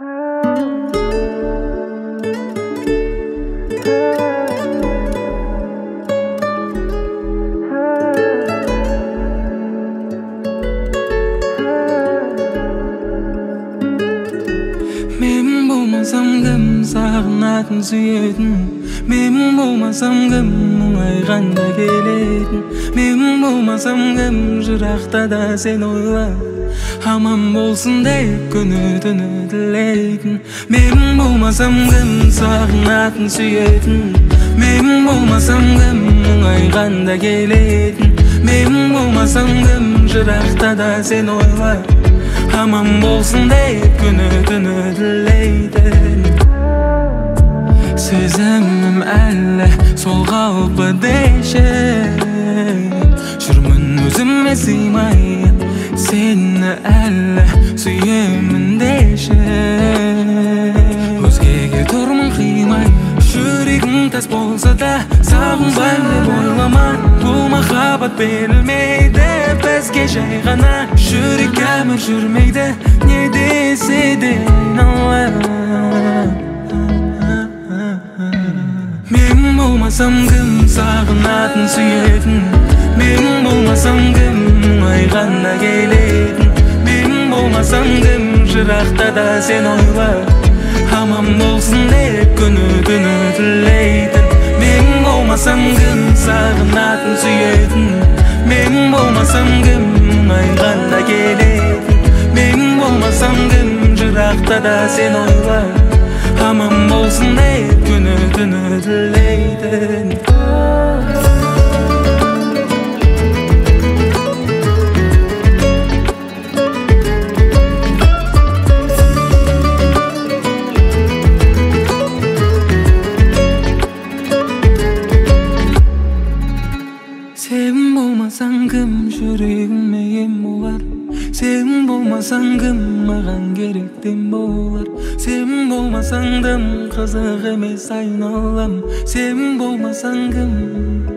Мен болмасам кім сағынатын сүйетін, мен болмасам кім мұңайғанда келетін, мен болмасам кім жырақта да сен ойлап аман болсын деп күні түні тілейтін. Мен болмасам кім сағынатын сүйетін, мен болмасам кім мұңайғанда келетін, мен болмасам кім жырақта да сен ойлап аман болсын деп күні түні тілейтін. Сезімім әлі сол қалпы деші, жүрмін өзіме сыймай, сені әлі сүйемін деші. Өзгеге тұрмын қимай, жүрегің тас болса да сағынбайым деп ойлама. Бұл махаббат берілмейді бізге жай ғана, жүрек әмір жүрмейді не десе де айналып. Мен болмасам кім сағынатын сүйетін, мен болмасам кім мұңайғанда келетін, мен болмасам кім жырақта да сен ойлап аман болсын деп күні түні тілейтін. Мен болмасам кім сағынатын сүйетін, мен болмасам кім мұңайғанда келетін, мен болмасам кім жырақта да сен ойлап аман болсын деп күні түні тілейтін. Сен болмасаң кім жүрегіме ем болар, сен болмасаң кім маған керектен болар, сен болмасаң дым қызық емес айналам, сен болмасаң кім